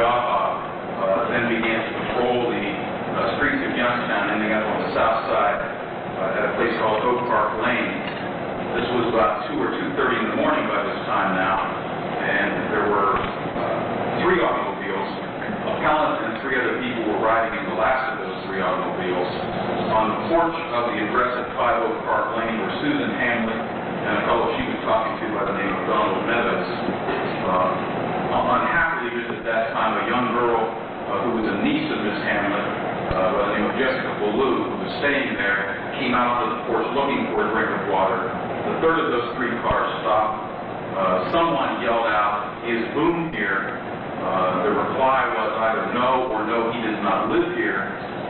McGaha then began to patrol the streets of Youngstown, ending up on the south side at a place called Oak Park Lane. This was about 2 or 2:30 in the morning by this time now, and there were 3 automobiles. Appellant and 3 other people were riding in the last of those 3 automobiles. On the porch of the address at 5 Oak Park Lane were Susan Hamlet and a fellow she was talking to by the name of Donald Meadows. Unhappily, just at that time, a young girl who was a niece of Miss Hamlet by the name of Jessica Ballou, who was staying there, came out to the porch looking for a drink of water. The third of those 3 cars stopped. Someone yelled out, "Is Boone here?" The reply was either no or no, he does not live here.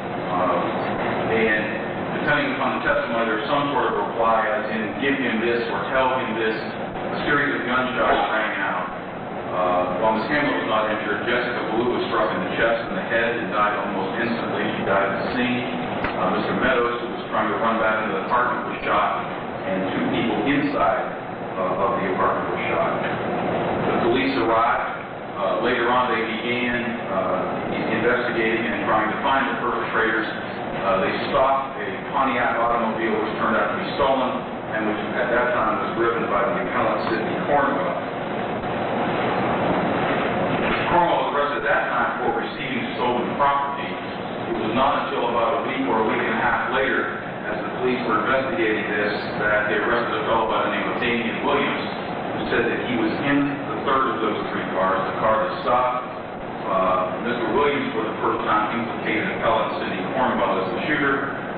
And depending upon the testimony, there's some sort of reply as in give him this or tell him this. A series of gunshots rang out. While Ms. Hamlet was not injured, Jessica Ballou was struck in the chest and the head and died almost instantly. She died at the scene. Mr. Meadows, who was trying to run back into the apartment, was shot, and 2 people inside of the apartment were shot. The police arrived. Later on, they began investigating and trying to find the perpetrators. They stopped a Pontiac automobile which turned out to be stolen and which at that time was driven by the appellant Sidney Cornwell. Cornwell was arrested at that time for receiving stolen property. It was not until about a week or a week and a half later, as the police were investigating this, that they arrested a fellow by the name of Damian Williams, who said that he was in the third of those 3 cars, the car that stopped. Mr. Williams, for the first time, implicated appellant Sidney Cornwell as the shooter.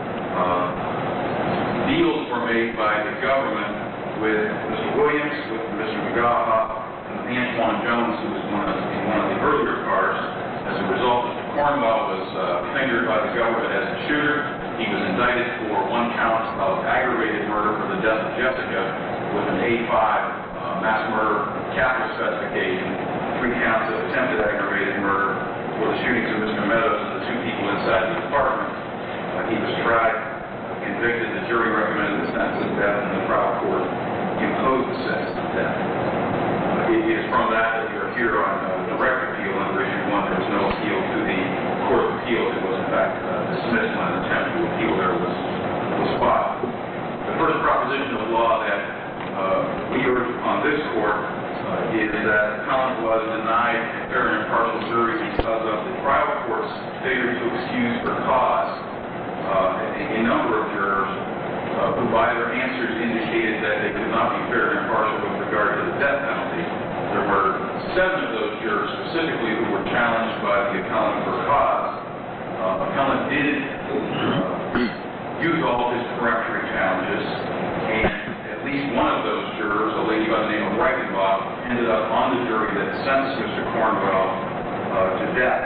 Deals were made by the government with Mr. Williams, with Mr. McGaha, and Antoine Jones, who was in one of the earlier cars. As a result, Mr. Cornwell was fingered by the government as the shooter. He was indicted for 1 count of aggravated murder for the death of Jessica with an A5 mass murder capital specification, 3 counts of attempted aggravated murder for the shootings of Mr. Meadows and the 2 people inside the apartment. He was tried, convicted. The jury recommended the sentence of death, and the trial court imposed the sentence of death. It is from that we are here on direct appeal under Issue 1. There was no appeal to the Court of Appeals. It was, in fact, dismissed when an attempt to appeal there was filed. The first proposition of law that we urge upon this court is that appellant was denied a fair and impartial jury because of the trial court's failure to excuse for cause a number of jurors who by their answers indicated that they could not be fair and impartial with regard to the death penalty. There were 7 of those jurors specifically who were challenged by the appellant for cause. Appellant did use all of his peremptory challenges, and at least one of those jurors, a lady by the name of Reichenbach, ended up on the jury that sentenced Mr. Cornwell to death.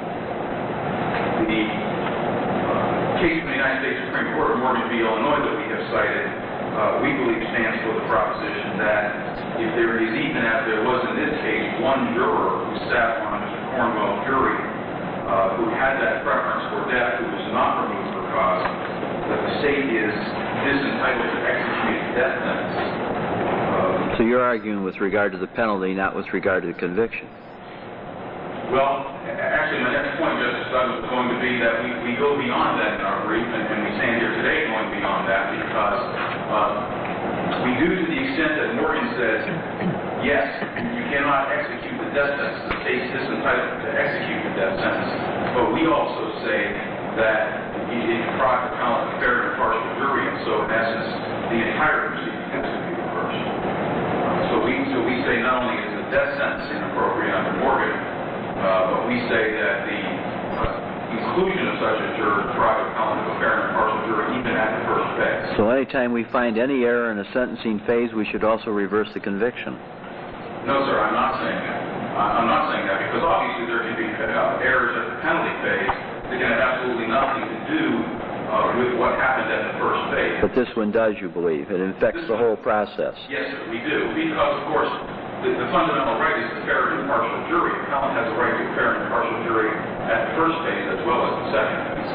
The case in the United States Supreme Court of Morgan v. Illinois that we have cited, we believe stands for the proposition that if there is, even as there was in this case, 1 juror who sat on Mr. Cornwell's jury who had that preference for death, who was not removed for cause, that the state is entitled to execute a death sentence. So you're arguing with regard to the penalty, not with regard to the conviction? Well, actually, my next point, Justice Douglas, is going to be that we go beyond that in our brief, and we stand here today going beyond that because we do, to the extent that Morgan says, yes, you cannot execute the death sentence. The state is entitled to execute the death sentence. But we also say that it deprived the appellant of a fair and impartial jury, and so, in essence, the entire proceeding has to be reversed. So we say not only is the death sentence inappropriate under Morgan, but we say that the inclusion of such a juror deprived the appellant of a fair and impartial jury even at the first phase. So anytime we find any error in a sentencing phase, we should also reverse the conviction? No, sir, I'm not saying that. I'm not saying that because obviously there can be errors at the penalty phase that can have absolutely nothing to do with what happened at the first phase. But this one does, you believe? It infects the whole process? Yes, sir, we do. Because, of course, the fundamental right is the fair and impartial jury. The appellant has a right to a fair and impartial jury at the first phase as well as the second phase.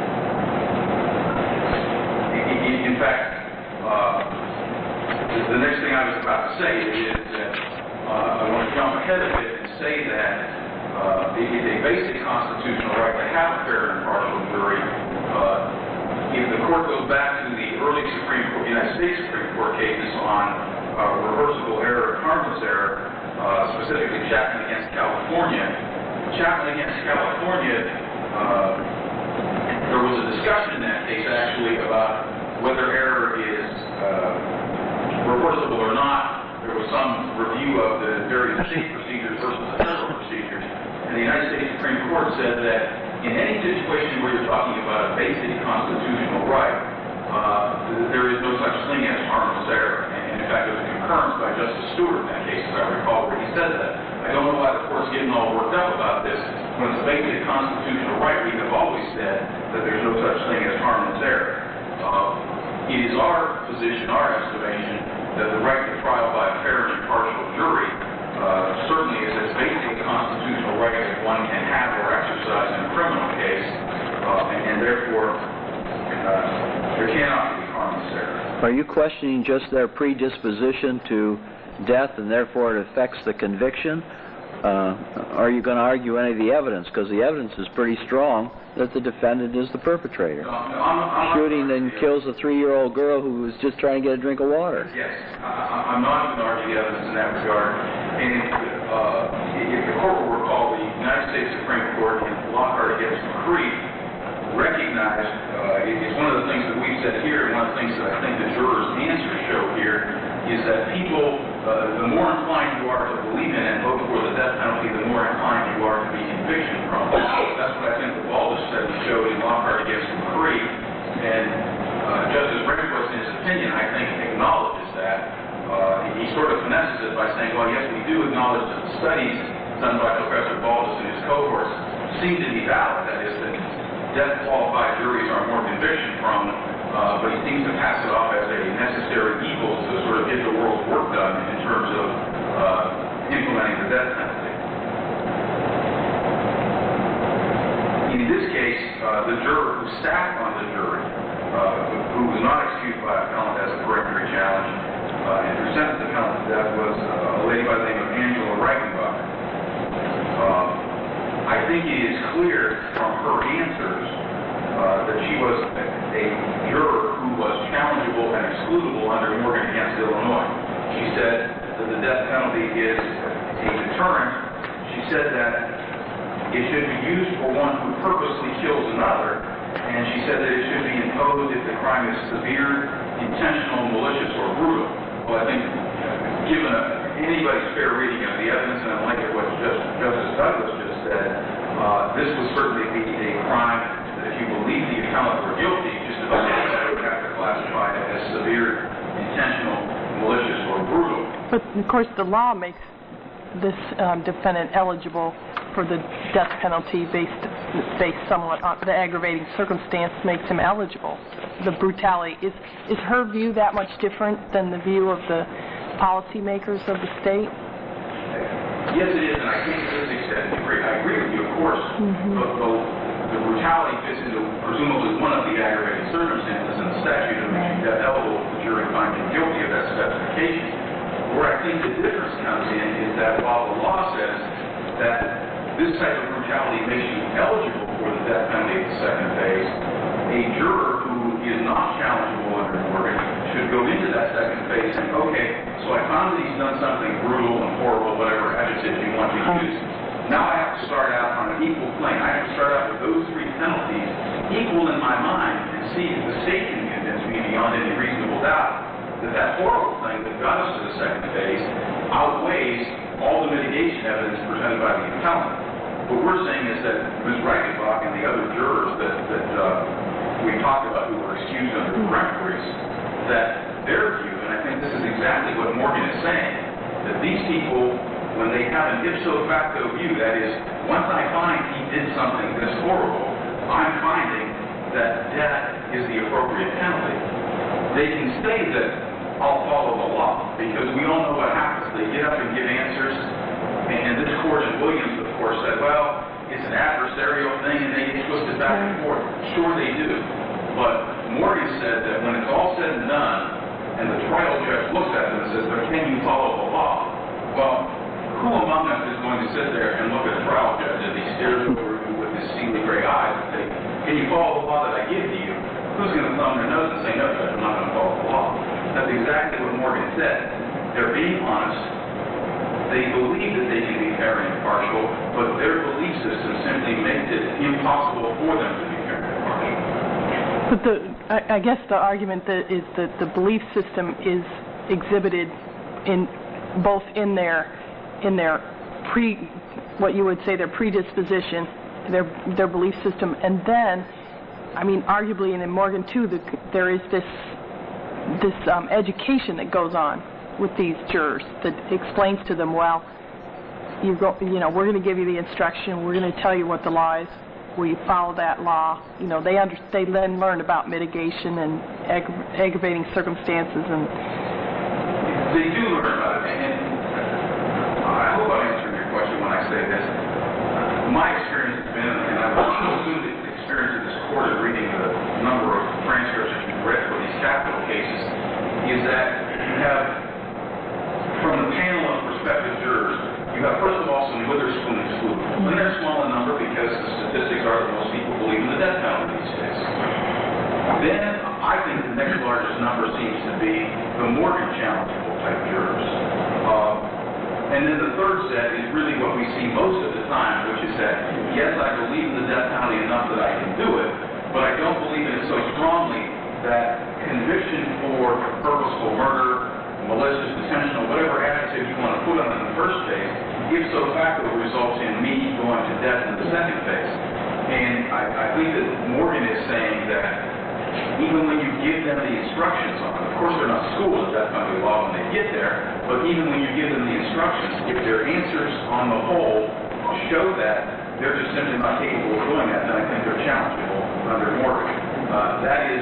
In fact, the next thing I was about to say is that I want to jump ahead a bit and say that It's a basic constitutional right to have a fair and impartial jury. If the court goes back to the early United States Supreme Court cases on reversible error and harmless error, specifically Chapman against California, there was a discussion in that case actually about whether error is reversible or not. There was some review of the various state procedures versus the federal procedures. And the United States Supreme Court said that in any situation where you're talking about a basic constitutional right, there is no such thing as harmless error. And in fact, there was a concurrence by Justice Stewart in that case, as I recall, where he said that. I don't know why the court's getting all worked up about this. When it's a basic constitutional right, we have always said that there's no such thing as harmless error. It is our position, our estimation, that the right to trial by a fair and impartial jury certainly is as basic a constitutional right as one can have or exercise in a criminal case, and therefore there cannot be harmless error. Are you questioning just their predisposition to death and therefore it affects the conviction? Are you going to argue any of the evidence? Because the evidence is pretty strong that the defendant is the perpetrator. Shooting and kills a 3-year-old girl who was just trying to get a drink of water. Yes, I'm not going to argue the evidence in that regard. And if the court will recall, the United States Supreme Court in Lockhart against McCree recognized, it's one of the things that we've said here, and one of the things that I think the jurors' answers show here, is that people, the more inclined you are to believe in and vote for the death penalty, the more inclined you are to be conviction prone. That's what I think the Baldus study showed in Lockhart against McCree. And Justice Rehnquist, in his opinion, I think acknowledges that. He sort of finesses it by saying, well, yes, we do acknowledge that the studies done by Professor Baldus and his cohorts seem to be valid. That is, that death-qualified juries are more conviction prone. But he seems to pass it off as a necessary evil to sort of get the world's work done in terms of implementing the death penalty. In this case, the juror who sat on the jury, who was not excused by appellant as a peremptory challenge, and who sentenced the appellant to death was a lady by the name of Angela Reichenbach. I think it is clear from her answers that she was a juror who was challengeable and excludable under Morgan against Illinois. She said that the death penalty is a deterrent. She said that it should be used for one who purposely kills another, and she said that it should be imposed if the crime is severe, intentional, malicious, or brutal. Well, I think given anybody's fair reading of the evidence, and I like what Justice Douglas just said, this would certainly be a crime that if you believe the appellant were guilty, just about anybody would have to classify it as severe, intentional, malicious, or brutal. But, of course, the law makes this defendant eligible for the death penalty based somewhat on the aggravating circumstance makes him eligible. The brutality. Is her view that much different than the view of the policymakers of the state? Yes, it is, and I can't to this extent agree. I agree with you, of course, but the brutality fits into presumably one of the aggravating circumstances in the statute that makes you death eligible if the jury finds you guilty of that specification. Where I think the difference comes in is that while the law says that this type of brutality makes you eligible for the death penalty at the second phase, a juror who is not challengeable under Morgan should go into that second phase and, okay, so I found that he's done something brutal and horrible, whatever adjective you want to use. Now I have to start out on an equal plane. I have to start out with those three penalties equal in my mind and see if the state can convince me beyond any reasonable doubt that that horrible thing that got us to the second phase outweighs all the mitigation evidence presented by the appellant. What we're saying is that Ms. Reichenbach and the other jurors that we talked about who were excused under peremptories, that their view, and I think this is exactly what Morgan is saying, that these people, when they have an ipso facto view, that is, once I find he did something this horrible, I'm finding that death is the appropriate penalty. They can say that I'll follow the law, because we all know what happens. They get up and give answers, and this court in Williams, of course, said, well, it's an adversarial thing, and they get twisted back and forth. Sure they do. But Morgan said that when it's all said and done, and the trial judge looks at them and says, but can you follow the law? Well, who among us is going to sit there and look at a trial judge as he's said, they're being honest. They believe that they can be fair and impartial, but their belief system simply makes it impossible for them to be fair and impartial. But I guess the argument that is that the belief system is exhibited in both in their what you would say their predisposition, their belief system, and then, I mean, arguably, and in Morgan too, there is this education that goes on with these jurors that explains to them, well, we're going to give you the instruction, we're going to tell you what the law is, will you follow that law? They then learn about mitigation and aggravating circumstances, and they do learn about it. And I hope I'm answering your question when I say this. My experience has been, and I've also the experience of this court of reading the number of transcripts that you've read for these capital cases, is that you have, from the panel of prospective jurors, you have, first of all, some Witherspoon excluded. And they're small in number because the statistics are that most people believe in the death penalty these days. Then, I think the next largest number seems to be the Morgan challengeable type jurors. And then the third set is really what we see most of the time, which is that, yes, I believe in the death penalty enough that I can do it, but I don't believe in it so strongly that conviction for purposeful murder, malicious, intentional, whatever adjective you want to put on it in the first phase, ipso facto results in me going to death in the second phase. And I think that Morgan is saying that even when you give them the instructions on it, of course they're not schooled in death penalty law when they get there, but even when you give them the instructions, if their answers on the whole show that they're just simply not capable of doing that, then I think they're challengeable under Morgan. That is,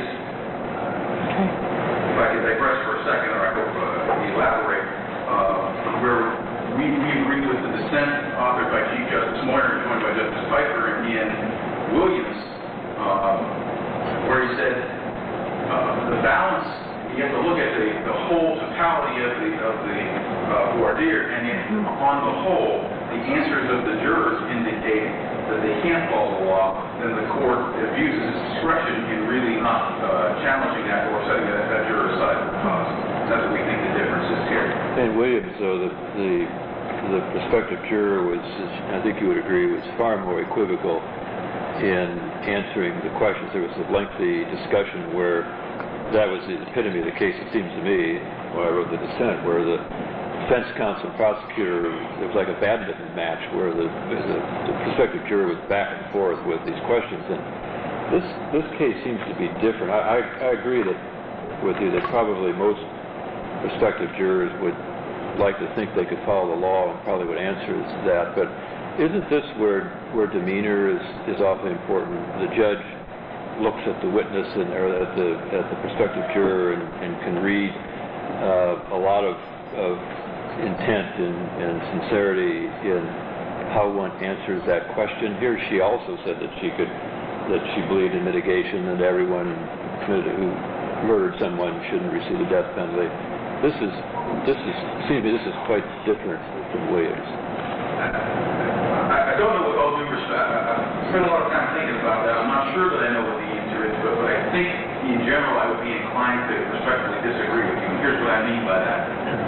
if I could digress for a second, or I hope elaborate, where we agree with the dissent authored by Chief Justice Moyer and joined by Justice Pfeiffer in Williams, where he said the balance, you have to look at the whole totality of the voir dire, and on the whole, the answers of the jurors indicate that they can't follow the law, then the court abuses its discretion in really not challenging that or setting that juror aside for cause. That's what we think the difference is here. In Williams, though, the prospective juror was, I think you would agree, was far more equivocal in answering the questions. There was a lengthy discussion where that was the epitome of the case, it seems to me, when I wrote the dissent, where the defense counsel and prosecutor, there was like a badminton match where the prospective juror was back and forth with these questions. And this case seems to be different. I agree with you that probably most prospective jurors would like to think they could follow the law and probably would answer that. But isn't this where demeanor is awfully important? The judge looks at the witness or at the prospective juror and can read a lot of intent and sincerity in how one answers that question. Here, she also said that she believed in mitigation and everyone who murdered someone shouldn't receive the death penalty. This is quite different from Williams. I don't know with all due respect. I've spent a lot of time thinking about that. I'm not sure that I know what the answer is, but I think in general I would be inclined to respectfully disagree with you. And here's what I mean by that.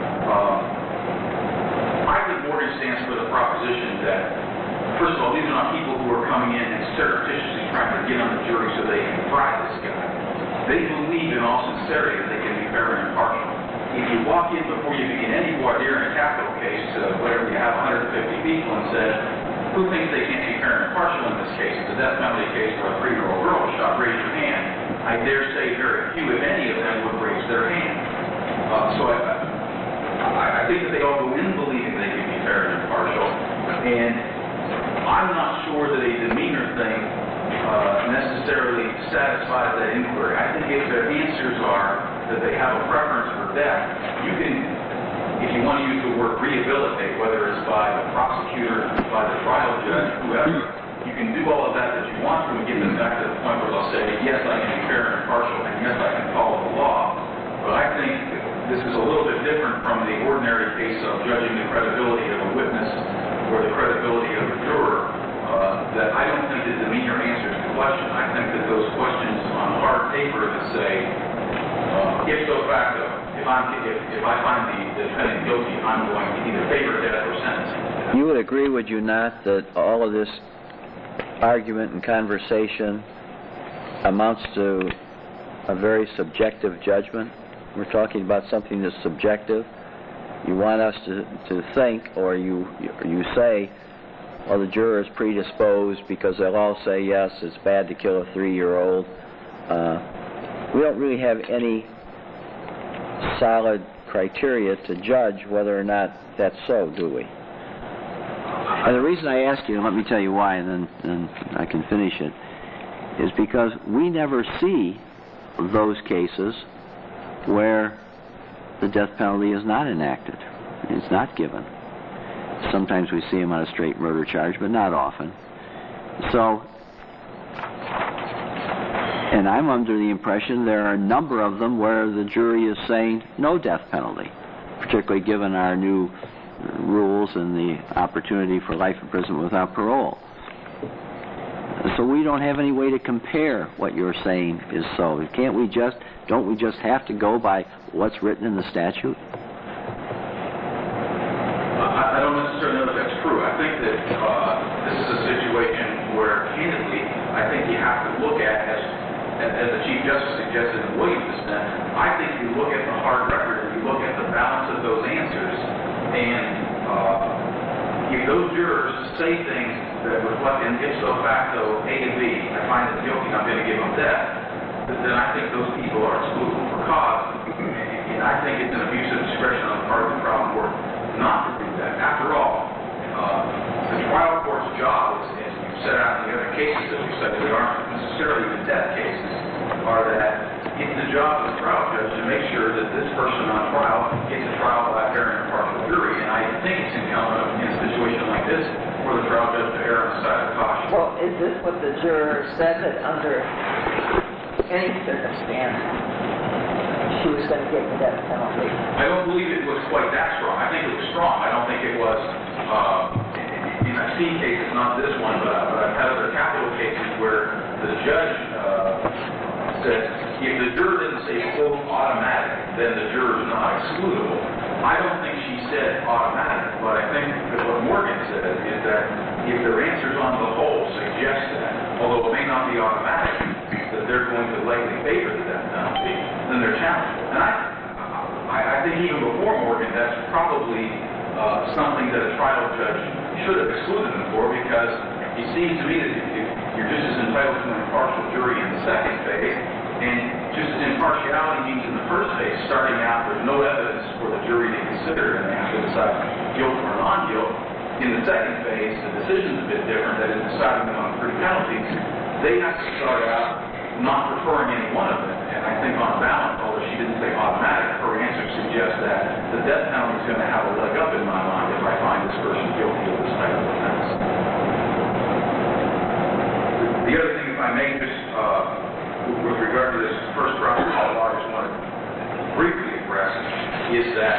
I think Morgan stands for the proposition that, first of all, these are not people who are coming in and surreptitiously trying to get on the jury so they can fry this guy. They believe in all sincerity that they can be fair and impartial. If you walk in before you begin any voir dire in a capital case, whatever you have 150 people, and said, who thinks they can't be fair and impartial in this case? It's a death penalty case where a 3-year-old girl was shot. Raise your hand. I dare say very few, if any of them, would raise their hand. So I think that they all go in believing they can be fair and impartial. And I'm not sure that a demeanor thing necessarily satisfies that inquiry. I think if their answers are that they have a preference for death, you can, if you want to use the word rehabilitate, whether it's by the prosecutor, by the trial judge, whoever, you can do all of that you want to and get them back to the point where they'll say, yes, I can be fair and impartial, and yes, I can follow the law. But I think this is a little bit different from the ordinary case of judging the credibility of a witness or the credibility of a juror, that I don't think that demeanor answers the question. I think that those questions on hard paper that say, ipso facto, if I find the defendant guilty, I'm going to either favor death or sentence. You would agree, would you not, that all of this argument and conversation amounts to a very subjective judgment? We're talking about something that's subjective. You want us to think, or you say, well, the juror is predisposed because they'll all say, yes, it's bad to kill a 3-year-old. We don't really have any solid criteria to judge whether or not that's so, do we? And the reason I ask you, and let me tell you why, and then I can finish it, is because we never see those cases where the death penalty is not enacted. It's not given. Sometimes we see them on a straight murder charge, but not often. So, and I'm under the impression there are a number of them where the jury is saying no death penalty, particularly given our new rules and the opportunity for life imprisonment without parole. So we don't have any way to compare what you're saying is so. Don't we just have to go by what's written in the statute? I don't necessarily know if that's true. I think that this is a situation where, candidly, I think you have to look at, as the Chief Justice suggested in Williams' dissent, I think you look at the hard record and you look at the balance of those answers, and if those jurors say things that reflect, and ipso facto, A and B, I find them guilty, I'm going to give them death, then I think those people are excluded for cause. And I think it's an abuse of discretion on the part of the trial court not to do that. After all, the trial court's job, as you've set out in the other cases that we've said that aren't necessarily the death cases, are that it's the job of the trial judge to make sure that this person on trial gets a trial by a fair and impartial jury. And I think it's incumbent in a situation like this for the trial judge to err on the side of caution. Well, is this what the juror said, that under any circumstance she was going to get the death penalty? I don't believe it was quite that strong. I think it was strong. I don't think it was, I've seen cases, not this one, but I've had other capital cases where the judge said, if the juror didn't say, quote, automatic, then the juror is not excludable. I don't think she said automatic, but I think that what Morgan said is that if their answers on the whole suggest that, although it may not be automatic, that they're going to likely favor the death penalty, then they're challenged. And I think even before Morgan, that's probably something that a trial judge should have excluded them for, because it seems to me that you're just as entitled to an impartial jury in the second phase, and just as impartiality means in the first phase, starting out with no evidence for the jury to consider and they have to decide guilt or non-guilt. In the second phase, the decision's a bit different, that is deciding them on 3 penalties. They have to start out not preferring any one of them. And I think on balance, although she didn't say automatic, her answer suggests that the death penalty is going to have a leg up in my mind if I find this person guilty of this type of offense. The other thing, if I may, just with regard to this first property law, I just want to briefly address is that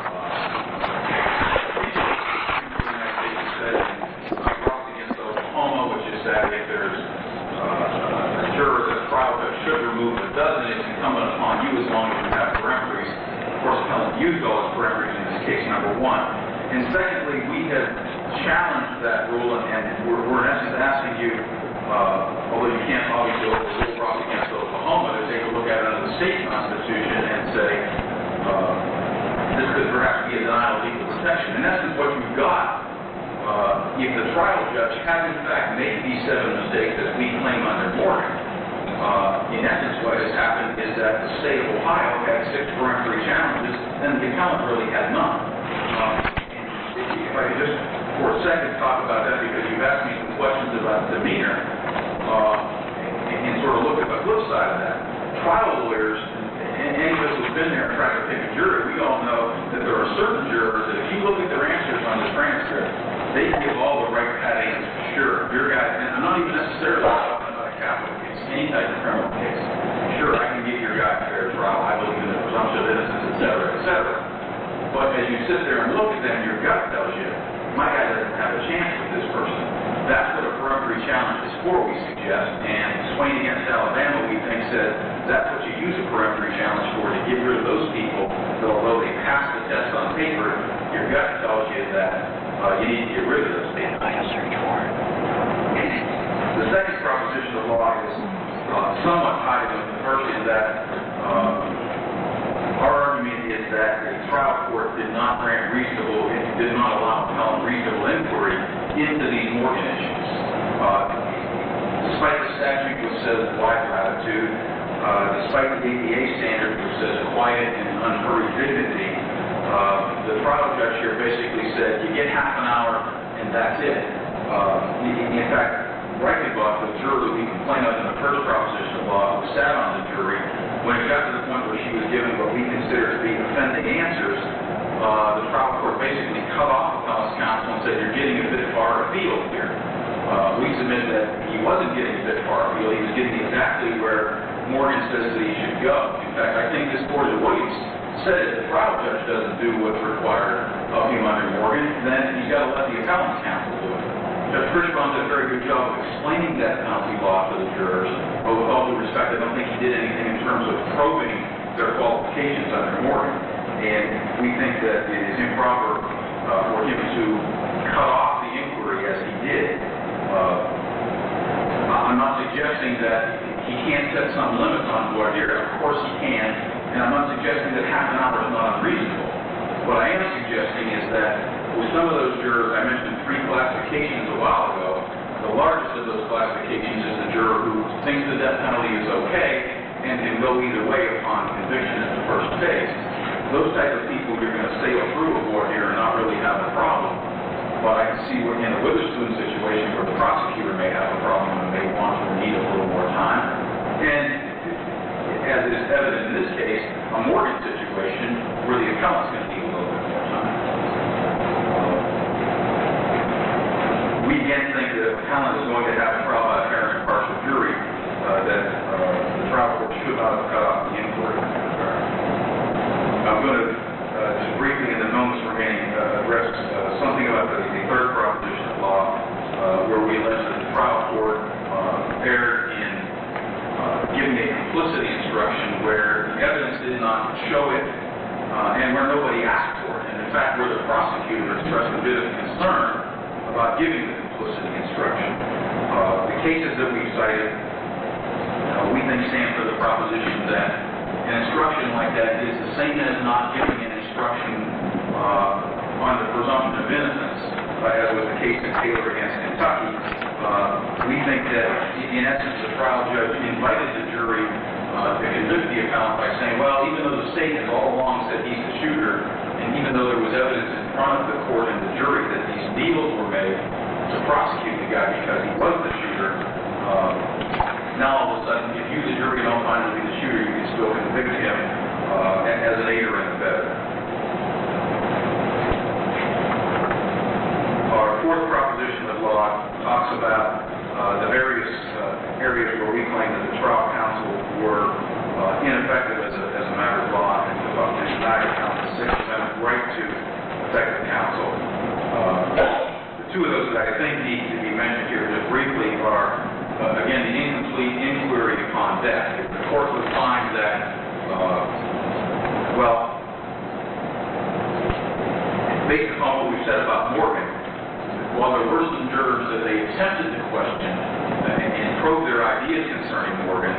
Ross against Oklahoma, which is that if there's a juror that a trial judge should remove, but doesn't, it's incumbent upon you as long as you have peremptories. Of course, Helen used all his peremptories in this case, number one. And secondly, we have challenged that rule, and we're in essence asking you, although you can't obviously overrule Ross against Oklahoma, to take a look at it under the state constitution and say this could perhaps be a denial of legal protection. In essence, what you've got, if the trial judge has in fact made these 7 mistakes that we claim under Morgan, in essence what has happened is that the state of Ohio had 6 peremptory challenges, and the appellant really had none. If I could just for a second talk about that, because you've asked me some questions about demeanor, and sort of look at the flip side of that. Trial lawyers, and any of us who've been there and tried to pick a jury, we all know that there are certain jurors that if you look at their answers on the transcript, they give all the right pat answers. Sure, your guy, and I'm not even necessarily talking about a capital case, any type of criminal case. Sure, I can give your guy a fair trial. I believe in the presumption of innocence, et cetera, et cetera. But as you sit there and look at them, your gut tells you, my guy doesn't have a chance with this person. That's what a peremptory challenge challenge is for, we suggest, and Swain against Alabama, we think, said that's what you use a peremptory challenge for, to get rid of those people that although they pass the test on paper, your gut tells you that you need to get rid of those people. I have searched for it. The second proposition of law is somewhat tied to the first, in that our argument is that the trial court did not allow appellant reasonable inquiry into these Morgan issues. Despite the statute which says wide latitude, despite the APA standard which says quiet and unhurried dignity, the trial judge here basically said, you get half an hour and that's it. In fact, Reichenbach, the juror that we complained of in the first proposition of law, who sat on the jury, when it got to the point where she was given what we consider to be offending answers, the trial court basically cut off appellant's counsel and said, you're getting a bit far afield here. We submit that he wasn't getting a bit far afield. He was getting exactly where Morgan says that he should go. In fact, I think this court of Williams said if the trial judge doesn't do what's required of him under Morgan, then he's got to let the appellant's counsel do it. Judge Fishbaum did a very good job of explaining that penalty law to the jurors, but with all due respect, I don't think he did anything in terms of probing their qualifications under Morgan. And we think that it is improper for him to cut off the inquiry as he did. I'm not suggesting that he can't set some limits on voir dire. Of course he can. And I'm not suggesting that half an hour is not unreasonable. What I am suggesting is that with some of those jurors, I mentioned 3 classifications a while ago. The largest of those classifications is the juror who thinks the death penalty is okay and can go either way upon conviction at the first phase. Those type of people, you're going to sail through a voir dire and not really have a problem. But I can see in the Witherspoon situation where the prosecutor may have a problem and may want to need a little more time. And as is evident in this case, a Morgan situation where the appellant's going to need a little bit more time. We again think that if appellant is going to have a trial by a fair and impartial jury, that the trial court should not have cut off the inquiry. I'm going to just briefly, in the moments remaining, address something about the third proposition of law, where we allege that the trial court erred in giving a complicity instruction where the evidence did not show it and where nobody asked for it. And in fact, where the prosecutor expressed a bit of concern about giving the complicity instruction. The cases that we cited, we think stand for the proposition that an instruction like that is the same as not giving an instruction on the presumption of innocence, as was the case in Taylor against Kentucky. We think that, in essence, the trial judge invited the jury to convict the appellant by saying, well, even though the state has all along said he's the shooter, and even though there was evidence in front of the court and the jury that these deals were made to prosecute the guy because he was the shooter, now all of a sudden, if you, the jury, don't find him to be the shooter, you can still convict him as an aider and abettor. Our fourth proposition of law talks about the various areas where we claim that the trial counsel were ineffective as a matter of law and denied counsel the Sixth Amendment right to effective counsel. The 2 of those that I think need to be mentioned here just briefly are, again, the incomplete inquiry upon death. If the court would find that, based upon what we've said about Morgan, while there were some jurors that they attempted to question and probe their ideas concerning Morgan,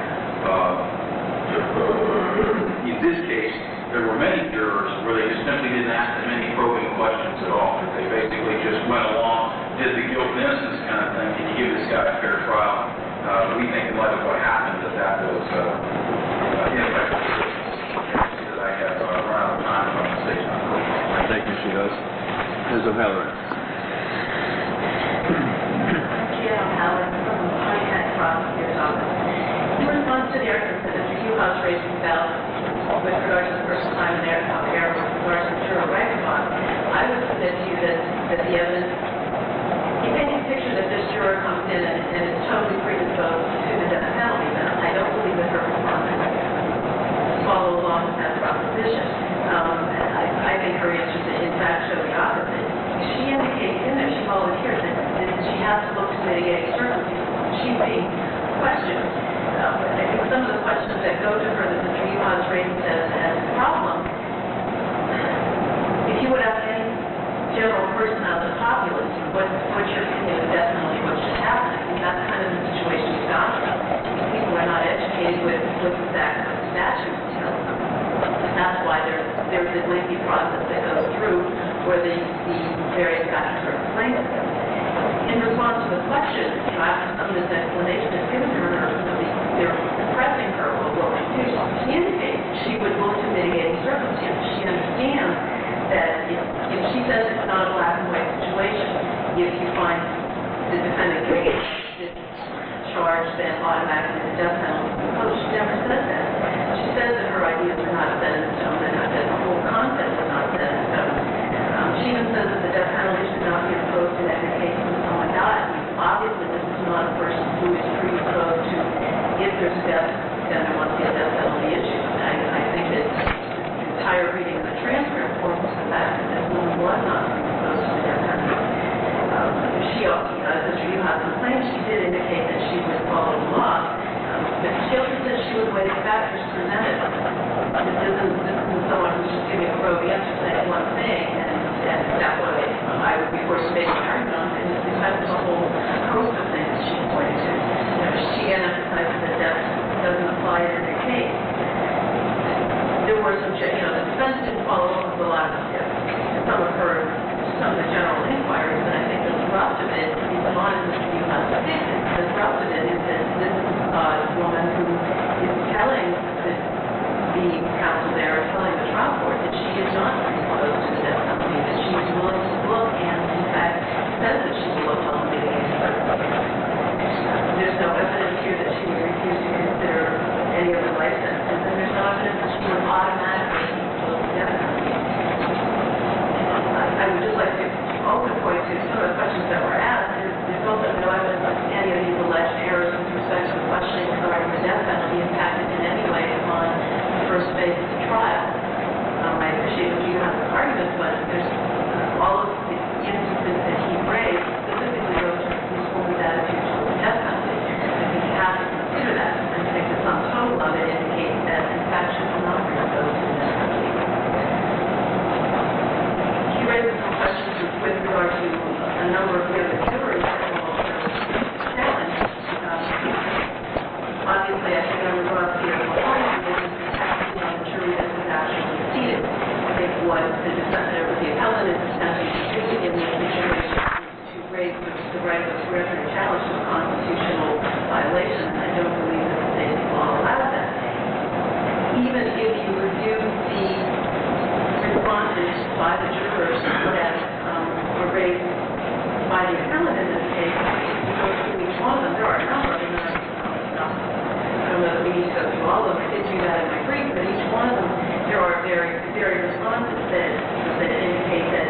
in this case, there were many jurors where they just simply didn't ask them any probing questions at all. They basically just went along, did the guilt and innocence kind of thing. Can you give this guy a fair trial? We think in light of what happened that was ineffective. That I have run out of time on the stage. Thank you, Mr. Yost. Ms. O'Halloran. Jill Howard from the High-Tech Prosecutor's Office. In response to the argument that Mr. Hughouse raised himself with regard to the first time in air with regard to the juror Reichenbach, I would submit to you that the evidence, you paint a picture that this juror comes in and is totally predisposed to the death penalty, then I don't believe that her performance follows along with that proposition. I think her answers in fact show the opposite. She indicates in there, she volunteers that she has to look to mitigating circumstances. questions. I think some of the questions that go to her that Mr. Yuhas raised as a problem, if you would ask any general person out of the populace, what's your opinion of death penalty, what should happen? I think that's kind of the situation we've got. People are not educated with exact statutes. That's why there's a lengthy process that goes through where the various factors are explained to them. In response to the question, after some of this explanation is given to her, they're pressing her, well, what would you do? She indicates she would look to mitigating circumstances. She understands that if she says it's not a black and white situation, if you find the defendant guilty of this charge, then automatically the death penalty is imposed. She never says that. She says that her ideas are not set in stone, that the whole concept is not set in stone. She even says that the death penalty should not be imposed in every case when someone dies. Obviously, this is not a person who is predisposed to, if there's a death, then there must be a death penalty issue. I think that the entire reading of the transcript points to the fact that this woman was not predisposed to the death penalty. Mr. Yuhas complained, she did indicate that she would follow the law, but she also said she would weigh the factors presented. This isn't someone who's just giving a rogue answer saying one thing, and that way I would be forced to make an argument on it. It's kind of a whole host of things that she's pointing to. She emphasizes that death doesn't apply in every case. There were some, the defense didn't follow up with a lot of some of the general inquiries, but I think the thrust of it is on Mr. Yuhas' statement. The thrust of it is that this woman who is telling the counsel there, telling the trial court that she is not predisposed to the death penalty, that she is willing to look and, in fact, says that she will look on the mitigating circumstances. There's no evidence here that she would refuse to consider any of the life sentences, and there's no evidence that she would automatically impose the death penalty. I would just like to also point to some of the questions that were asked. There's also no evidence that any of these alleged errors with respect to the questioning regarding the death penalty impacted in any way upon the first phase of the trial. I appreciate Mr. Yuhas' argument, but there's all of the instances that he raised specifically go to his woman's attitude toward the death penalty. I think you have to consider that. I think the sum total of it indicates that, in fact, she will not predisposed to the death penalty. He raised some questions with regard to a number of the other juries that were also challenged. Obviously, I think I would go up here and point to the jury that was actually seated. I think what the defendant or the appellant is attempting to do in this situation to raise the right of surrender and challenge to a constitutional violation. I don't believe that the state law allows that. Even if you review the responses by the jurors that were raised by the appellant in this case, you go through each one of them. There are a number of them. I don't know that we need to go through all of them. I did do that in my brief, but each one of them, there are very responses that indicate that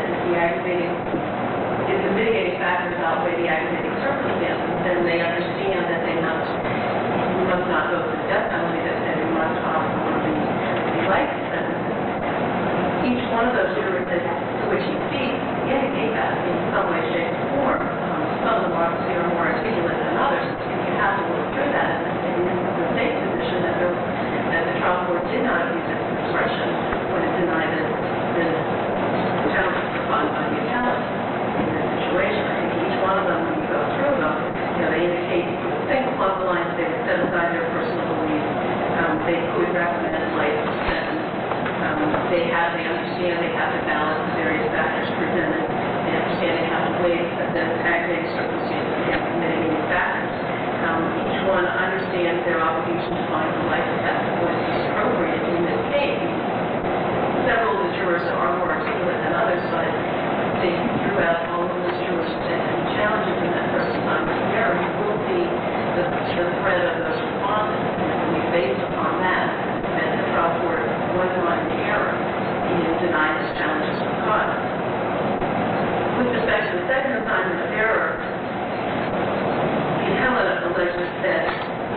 if the mitigating factors outweigh the aggravating circumstances, then they understand that we must not go to the death penalty, that we must offer one of the life sentences. Each one of those jurors to which he speaks indicate that in some way, shape, or form. Some of them obviously are more articulate than others. You have to look through that. And it's the state's position that the trial court did not use its discretion when it denied the challenge proposed by the appellant in this situation. I think each one of them, when you go through them, they indicate things along the lines they would set aside their personal beliefs. They could recommend a life sentence. They understand they have to balance the various factors presented. They understand they have to weigh the aggravating circumstances against the mitigating factors. Each one understands their obligation to find the life test was appropriate in this case. Several of the jurors are more articulate than others, but they throughout all of those jurors that have challenges in that first time of error, you will see the thread of those responses. And we based upon that the trial court was not in error in denying this challenge as a cause. With respect to the second assignment of error, the appellant alleges that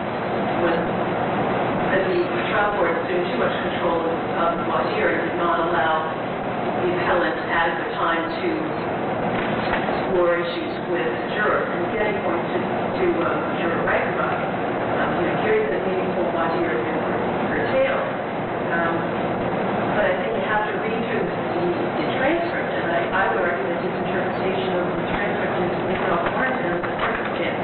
the trial court assumed too much control of the voir dire and did not allow the appellant adequate time to explore issues with jurors. And getting points to juror Reichenbach. voir dire curtailed. But I think you have to read through the transcript, and I would argue that his interpretation of the transcript is not warranted in the circumstances.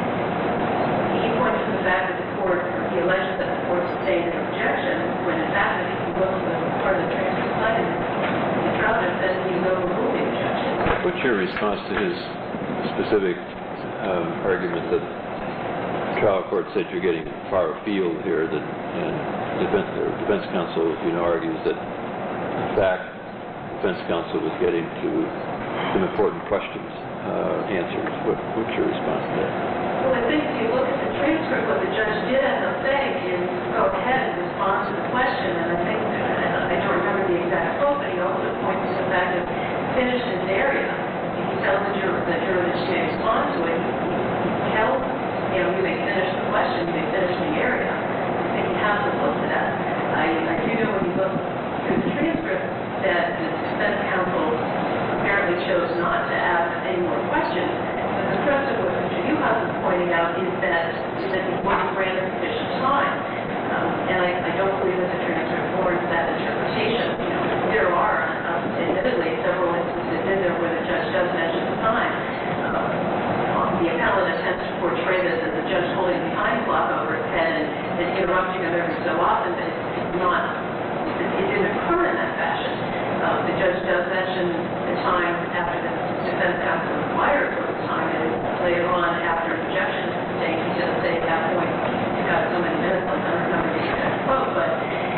He points to the fact that the court, he alleges that the court sustained an objection, when in fact, if you look at the part of the transcript cited, the trial judge says he overruled the objection. What's your response to his specific argument that the trial court said you're getting far afield here, that, and defense counsel, argues that, in fact, defense counsel was getting to some important questions, answers. What's your response to that? Well, I think if you look at the transcript, what the judge did end up saying is go ahead and respond to the question, and I think, I don't remember the exact quote, but he also points to the fact that finish his area. He tells the juror that she may respond to it. He tells, you may finish the question, you may finish the area. I think you have to look to that. I do know when you look through the transcript that the defense counsel apparently chose not to ask any more questions. But the thrust of what Mr. Uhas is pointing out is that he wasn't granted sufficient time. And I don't believe that the transcript warrants that interpretation. There are, admittedly, several instances in there where the judge does mention the time. The appellant attempts to portray this as the judge holding the time clock over his head and interrupting him every so often, but it didn't occur in that fashion. The judge does mention the time after the defense counsel inquired for the time, and later on, after objection, he does say at that point, you've got so many minutes, I don't remember the exact quote, but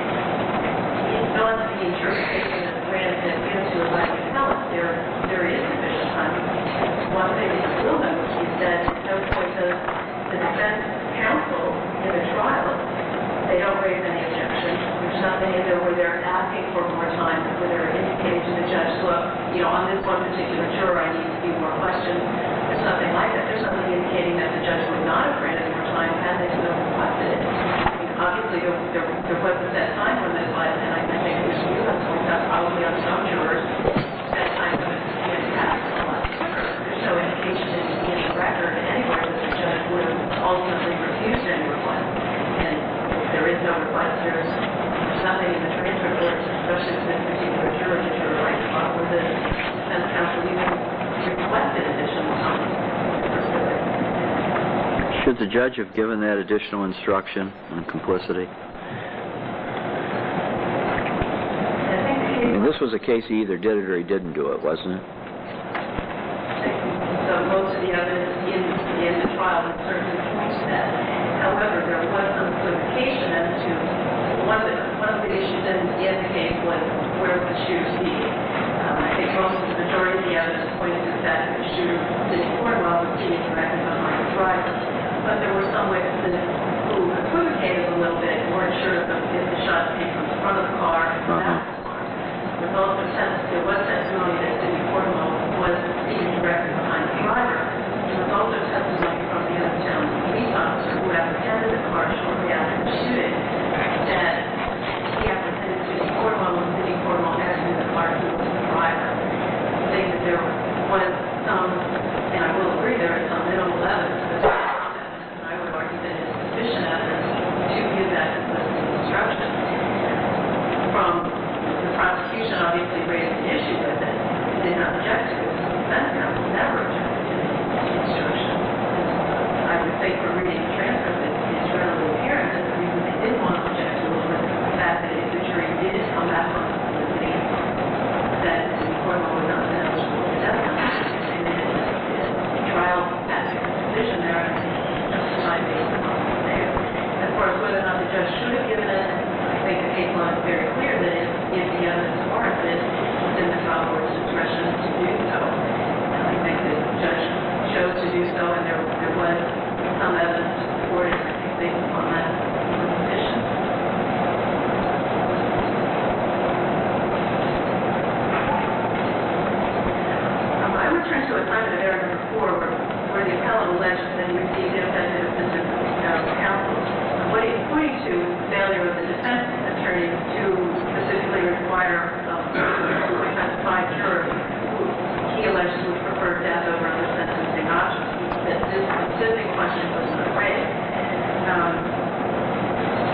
it's not the interpretation that's granted that gives to a black appellant. There is sufficient time. One thing is Stillman, which he said, no point does the defense counsel in the trial, they don't raise any objection. There's nothing in there where they're asking for more time, where they're indicating to the judge, look, on this one particular juror, I need a few more questions. There's nothing like that. There's nothing indicating that the judge would not have granted more time had they still requested it. Obviously, there wasn't that time limit, and I think Mr. Uhas points out probably on some jurors, that time limit is passed a lot quicker. There's no indication in the record anywhere that the judge would have ultimately refused any request. And if there is no request, there's nothing in the transcript, especially with this particular juror, the juror right spot, where the defense counsel even requested additional time. Should the judge have given that additional instruction on complicity? This was a case he either did it or he didn't do it, wasn't it? So most of the evidence in the trial would certainly point to that. However, there was some clarification as to one of the issues in the case was where would the shooter be. I think the majority of the evidence pointed to the fact that the shooter didn't Cornwell was being directly behind the driver. But there were some witnesses who equivocated a little bit and weren't sure if the shots came from the front of the car or the back of the car. There was testimony that Sidney Cornwell was speaking directly behind the driver. There was also testimony from the other town police officer who apprehended the car shortly after the shooting that he apprehended Sidney Cornwell when Sidney Cornwell exited the car to the driver. I think that there was some, and I will agree there is some minimal evidence, but I would argue that it's sufficient evidence to give that instruction. From the prosecution obviously raised an issue with it. They did not object to it. The defense counsel never objected to the instruction. I would say for reading the transcript, it's readily apparent that the reason they didn't want to object to it was the fact that if the jury did come back on the city, that Sidney Cornwell would not have been eligible for death penalty. And the trial had a decision there, and I think justified based upon what's there. As far as whether or not the judge should have given it, I think the case law is very clear that if the evidence warranted, it's in the trial court's discretion to do so. And I think the judge chose to do so, and there was some evidence to support it, I think, based upon that position. I would turn to assignment of error number 4, where the appellant alleged that he received ineffective assistance from counsel. What he's pointing to is the failure of the defense attorney to specifically require a 25 juror who he alleged would prefer death over other sentencing options. That this specific question was not raised.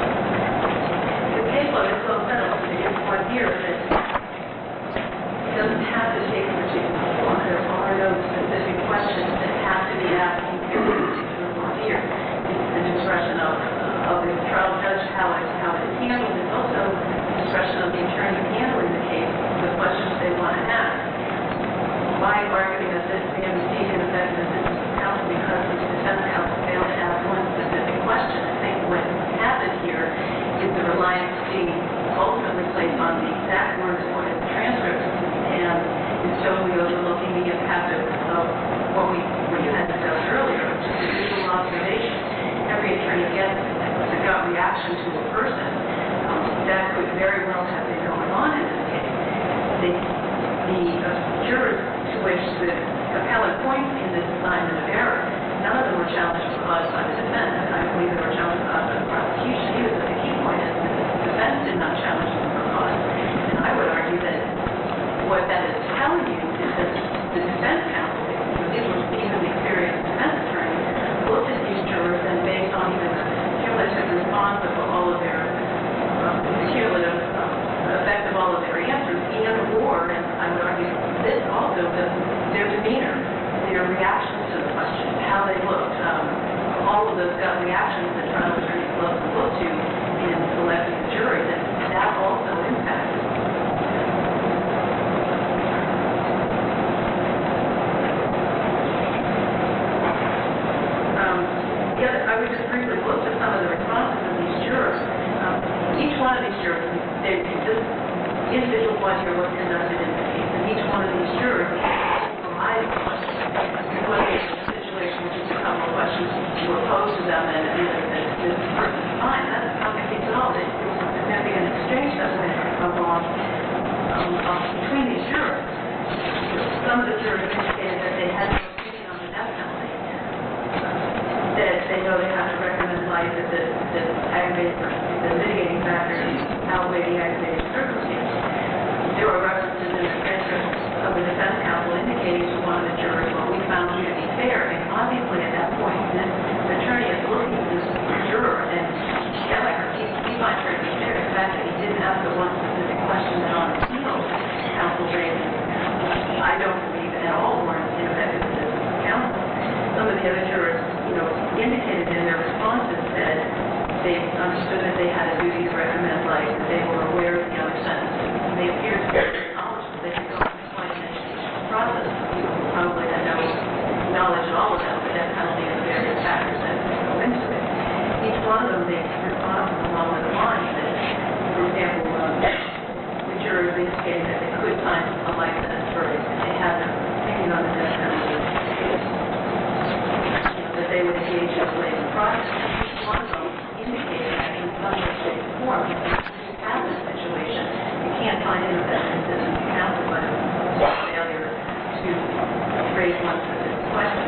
well, it's well settled, it's 1 year, but it doesn't have to take a particular form. There are no specific questions that have to be asked in a particular 1 year. It's the discretion of the trial judge how it is handled. It's also the discretion of the attorney handling the case, the questions they want to ask. My argument is that we have received an effective assistance of counsel because the defense counsel failed to ask one specific question. I think what happened here is the reliance being ultimately placed on the exact words quoted in the transcript, and it's totally overlooking the impact of what you had discussed earlier, which is the visual observation. Every attorney gets a gut reaction to a person. That could very well have been going on in this case. The jurors to which the appellant points in this assignment of error, none of them were challenged or caused by the defense. I believe they were challenged by the prosecution. Either, but the key point is that the defense did not challenge them for cause. And I would argue that what that is telling you is that the defense counsel, these were even experienced defense attorneys, looked at these jurors and based on even the cumulative response of all of their cumulative effect of all of their answers, and I would argue this also, their demeanor, their reactions to the question, how they looked, all of those gut reactions that trial attorneys love to look to in selecting the jury, that also impacted. I would just briefly look at some of the responses of these jurors. Each one of these jurors, this individual one here was conducted in the case, and each one of these jurors provided questions. It wasn't a situation where just a couple of questions were posed to them and this person is fine. That's not the case at all. There was a significant exchange that went along between these jurors. Some of the jurors indicated that they had no opinion on the death penalty, that they know they have to recommend life, that the mitigating factors outweigh the aggravating circumstances. There were references in the transcript of the defense counsel indicating to one of the jurors, well, we found you to be fair, and obviously at that point, this attorney is looking at this juror, and he finds her to be fair. The fact that he didn't ask the one specific question that on appeal counsel raised, I don't believe at all warrants ineffective assistance of counsel. Some of the other jurors, indicated in their responses that they understood that they had a duty to recommend life, that they were aware of the other sentences. They appeared to be knowledge that they could go through quite an educational process. People probably had no knowledge at all about the death penalty and the various factors that go into it. Each one of them, they responded along the lines that, for example, the jurors indicated that they could sign a life sentence verdict if they had an opinion on the death penalty. That they would engage in a legal process. Each one of them indicated that in some way, shape, or form, if you have this situation, you can't find ineffective assistance of counsel by a failure to raise one specific question.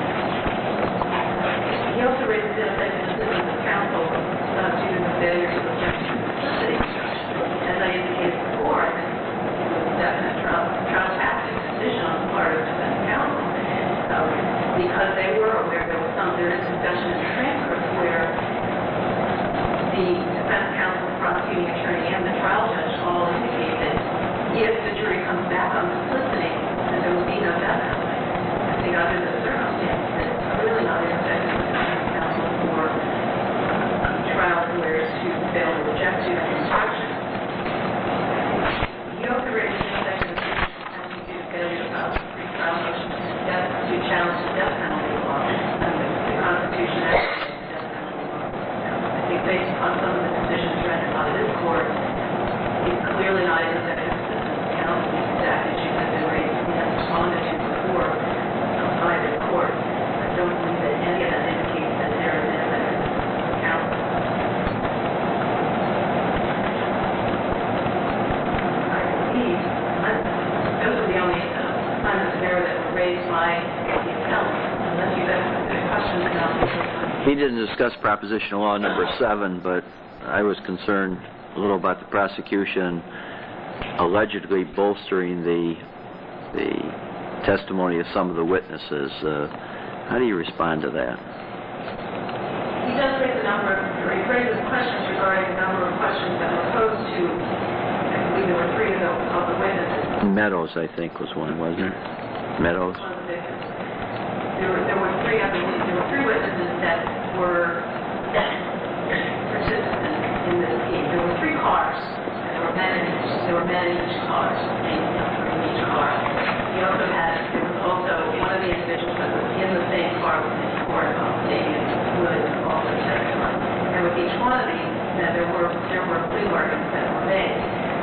He also raised ineffective assistance of counsel due to the failure to object to necessity. As I indicated before, I think it was a definite trial tactic decision on the part of defense counsel. Because they were aware there is discussion in the transcript where the defense counsel, the prosecuting attorney, and the trial judge all indicate that if the jury comes back on this listening, then there will be no death penalty. I think under the circumstances, it's really not ineffective defense counsel for trial lawyers to fail to object to an instruction. He also raised ineffective assistance of counsel due to failure to file a pre-trial motion to challenge the death penalty law. Constitution Act. I think based upon some of the decisions rendered by this court, it's clearly not ineffective assistance of counsel. These exact issues have been raised and responded to before by this court. I don't believe that any of that indicates that there is ineffective assistance of counsel. I believe those are the only assignments of error that were raised by the appellant. Unless you have questions about this. He didn't discuss propositional law number 7, but I was concerned a little about the prosecution allegedly bolstering the testimony of some of the witnesses. How do you respond to that? He does raise he raises questions regarding a number of questions that were posed to two, I believe there were three of the witnesses. Meadows, I think, was one, wasn't it? Meadows? One of the victims. There were three, I believe, there were three witnesses that were participants in this scheme. There were three cars. There were men in each car, in each car. There was also one of the individuals that was in the same car with his court, Damian Wood, also testified. And with each one of these, there were plea bargains that were made.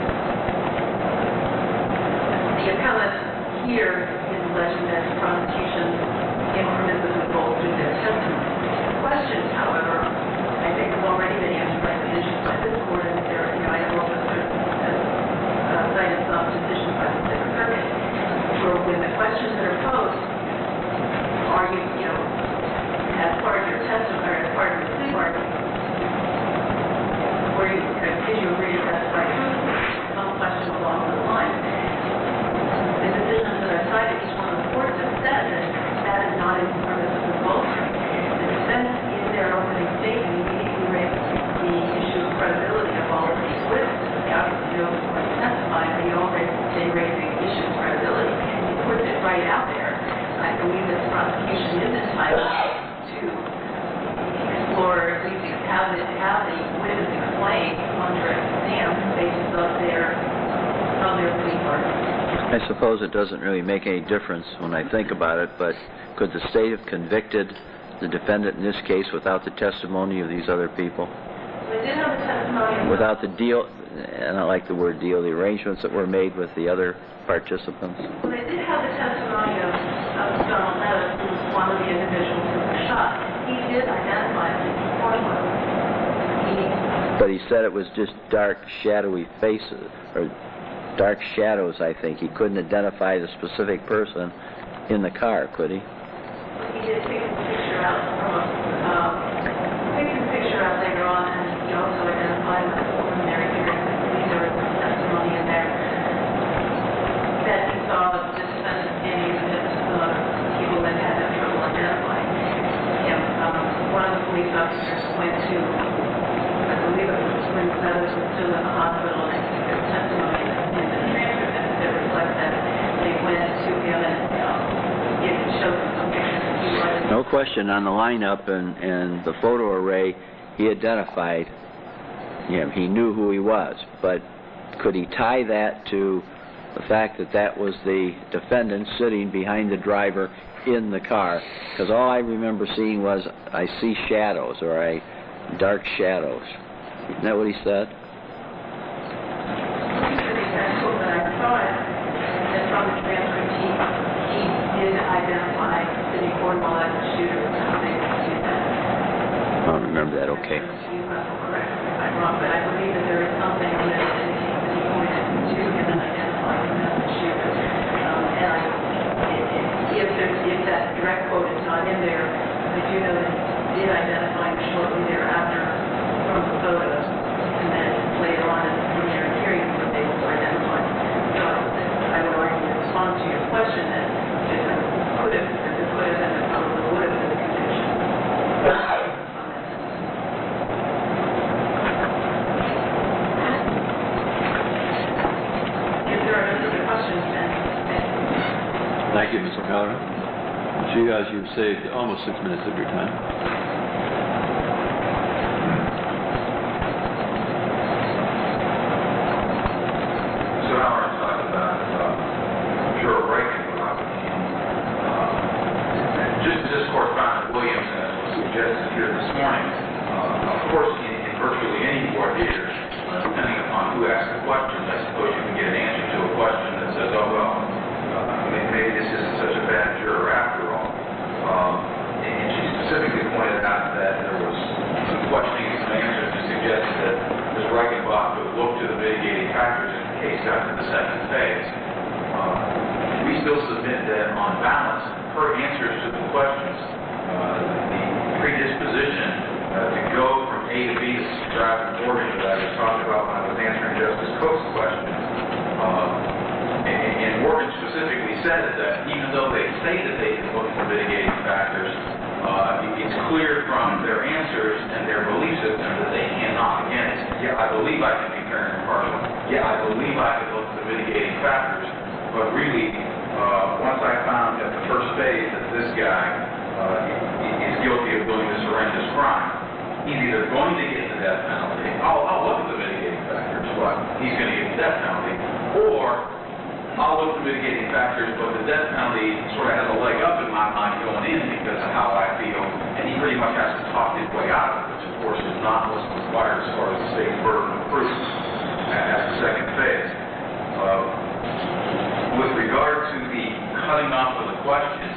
The appellant here is alleging that the prosecution impermissibly bolstered their testimony. The question, however, I think has already been answered by the issues by this court, and I have also cited some decisions by the Sixth Circuit, where when the questions that are posed are you, as part of your testimony, or as part of your plea bargain, where you did you agree to testify truthfully? Some question along those lines. The decisions that I've cited, each one of the courts have said that is not impermissibly bolstering. The defense, in their opening statement, immediately raised the issue of credibility of all of these witnesses. They obviously know the court testified, but they raised the issue of credibility. He puts it right out there. I believe this prosecution is entitled to explore at least how the witness explain under exam the basis of their plea bargain. I suppose it doesn't really make any difference when I think about it, but could the state have convicted the defendant in this case without the testimony of these other people? They did have the testimony. Without the deal, and I like the word deal, the arrangements that were made with the other participants? Well, they did have the testimony of Donald Meadows, who was one of the individuals who was shot. He did identify the informant. But he said it was just dark, shadowy faces, or dark shadows, I think. He couldn't identify the specific person in the car, could he? He did take a picture out later on, and he also identified the preliminary hearing. I believe there was some testimony in there that he saw the defendant standing in the midst of people that had no trouble identifying him. One of the police officers went to, I believe it was when Meadows was still in the hospital, and I think there's testimony in the transcript that reflects that they went to him and it showed some pictures. No question, on the lineup and the photo array, he identified him. He knew who he was, but could he tie that to the fact that that was the defendant sitting behind the driver in the car? Because all I remember seeing was, I see shadows, or dark shadows. Isn't that what he said? When I saw it, and from the transcript, he did identify Sidney Cornwall as the shooter. I don't remember that, okay. You must correct me if I'm wrong, but I believe that there is something in there that indicates that he pointed to him and identified him as the shooter. If that direct quote is not in there, I do know that he did identify him shortly thereafter from the photos, and then later on in the preliminary hearing was able to identify him. So I would argue in response to your question that this could have and probably would have been a conviction. Thank you, Ms. O'Halloran. You've saved almost 6 minutes of your time. So Howard talked about juror breaking just as this court found in Williams, as was suggested here this morning, of course, in virtually any voir dire, depending upon who asks the questions, I suppose you can get an answer to a question that says, oh, well, maybe this isn't such a bad juror after all. And she specifically pointed out that there was some questioning and some answers to suggest that Ms. Reichenbach would look to the mitigating factors in the case after the second phase. We still submit that on balance, her answers to the questions, the predisposition to go from A to B to subscribe to Morgan that I was talking about when I was answering Justice Cook's question. And Morgan specifically said that even though they say that they can look for mitigating factors, it's clear from their answers and their belief system that they cannot. Again, I believe I can be fair and impartial yeah, I believe I could look at the mitigating factors, but really, once I found at the first phase that this guy is guilty of doing this horrendous crime, he's either going to get the death penalty, I'll look at the mitigating factors, but he's going to get the death penalty, or I'll look at the mitigating factors, but the death penalty sort of has a leg up in my mind going in because of how I feel, and he pretty much has to talk his way out of it, which of course is not what's required as far as the state's burden of proof at the second phase. With regard to the cutting off of the questions,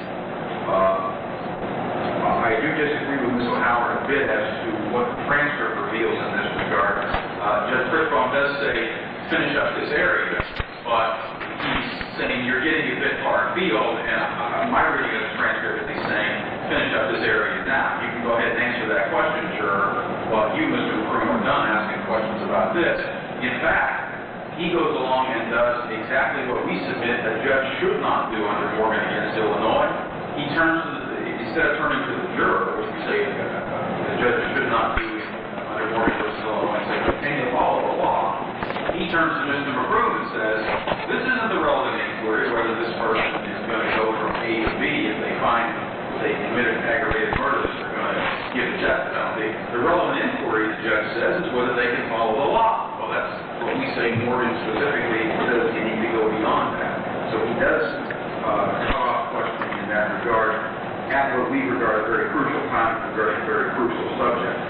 I do disagree with Ms. O'Howard a bit as to what the transcript reveals in this regard. Judge Fishbaum does say, finish up this area, but he's saying you're getting a bit far afield, and my reading of the transcript is he's saying, finish up this area now. You can go ahead and answer that question, juror, while you, Mr. McCrum, are done asking questions about this. In fact, he goes along and does exactly what we submit a judge should not do under Morgan against Illinois. He turns to instead of turning to the juror, which we say the judge should not do under Morgan versus Illinois, and say, continue to follow the law, he turns to Mr. McCrum and says, this isn't the relevant inquiry whether this person is going to go from A to B if they find they committed an aggravated murder, they're going to give a death penalty. The relevant inquiry, the judge says, is whether they can follow the law. Well, that's what we say Morgan specifically says you need to go beyond that. So he does cut off questioning in that regard at what we regard as a very crucial time regarding a very crucial subject.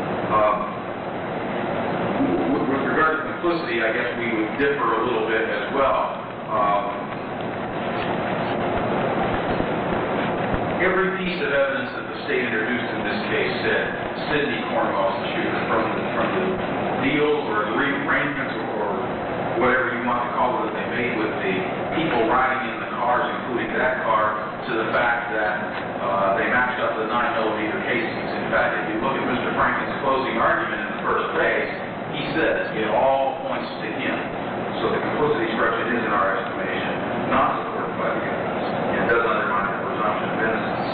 With regard to complicity, I guess we would differ a little bit as well. Every piece of evidence that the state introduced in this case said Sidney Cornwell's the shooter, from the deals or arrangements or whatever you want to call it that they made with the people riding in the cars, including that car, to the fact that they matched up the 9mm casings. In fact, if you look at Mr. Franklin's closing argument in the first phase, he says it all points to him. So the complicity instruction is, in our estimation, not supported by the evidence. It does undermine the presumption of innocence.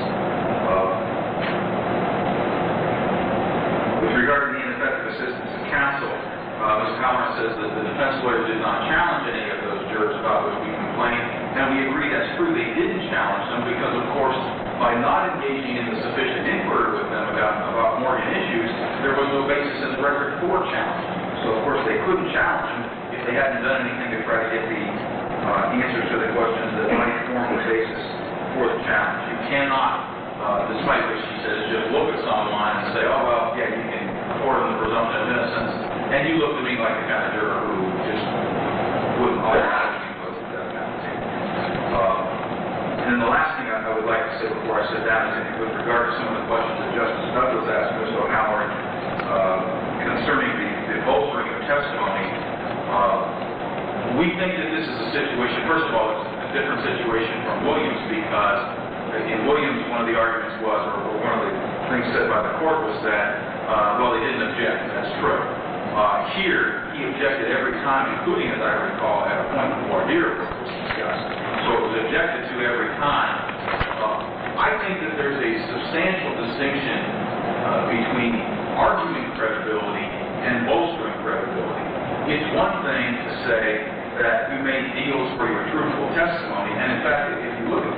With regard to the ineffective assistance of counsel, Ms. Halloran says that the defense lawyer did not challenge any of those jurors about which we complained, and we agree that's true. They didn't challenge them because, of course, by not engaging in the sufficient inquiry with them about Morgan issues, there was no basis in the record for challenging. So, of course, they couldn't challenge them if they hadn't done anything to try to get the answers to the questions that might form the basis for the challenge. You cannot, despite what she says, just look at someone and say, oh, well, yeah, you can afford them the presumption of innocence, and you look to me like the kind of juror who just wouldn't allow you to put the death penalty. And the last thing I would like to say before I sit down is with regard to some of the questions that Justice Douglas asked Ms. O'Howard concerning the bolstering of testimony, we think that this is a situation, first of all, it's a different situation from Williams because in Williams, one of the arguments was, or one of the things said by the court was that, well, they didn't object. That's true. Here, he objected every time, including, as I recall, at a point before here was discussed. So it was objected to every time. I think that there's a substantial distinction between arguing credibility and bolstering credibility. It's one thing to say that you made deals for your truthful testimony, and in fact, if you look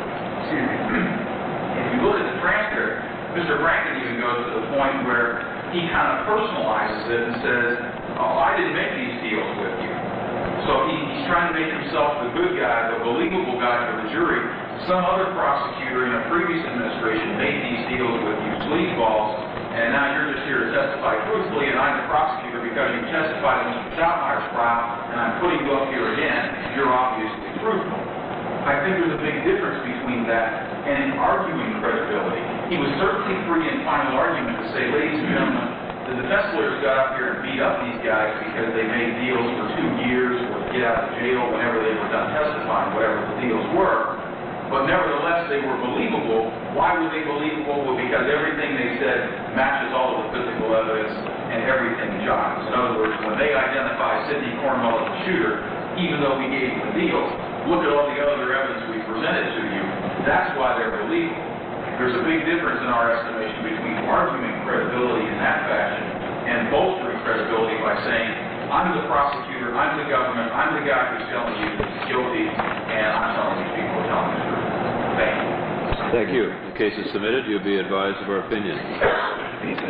at the transcript, Mr. Rankin even goes to the point where he kind of personalizes it and says, oh, I didn't make these deals with you. So he's trying to make himself the good guy, the believable guy for the jury. Some other prosecutor in a previous administration made these deals with you sleazeballs, and now you're just here to testify truthfully, and I'm the prosecutor because you testified in Mr. Schottmeyer's trial, and I'm putting you up here again. You're obviously truthful. I think there's a big difference between that and arguing credibility. He was certainly free in final argument to say, ladies and gentlemen, the defense lawyers got up here and beat up these guys because they made deals for 2 years or to get out of jail whenever they were done testifying, whatever the deals were. But nevertheless, they were believable. Why were they believable? Well, because everything they said matches all of the physical evidence and everything jives. In other words, when they identify Sidney Cornwell as the shooter, even though we gave them the deal, look at all the other evidence we presented to you. That's why they're believable. There's a big difference in our estimation between arguing credibility in that fashion and bolstering credibility by saying, I'm the prosecutor, I'm the government, I'm the guy who's telling you he's guilty, and I'm telling these people to tell the truth. Thank you. Thank you. The case is submitted. You'll be advised of our opinion.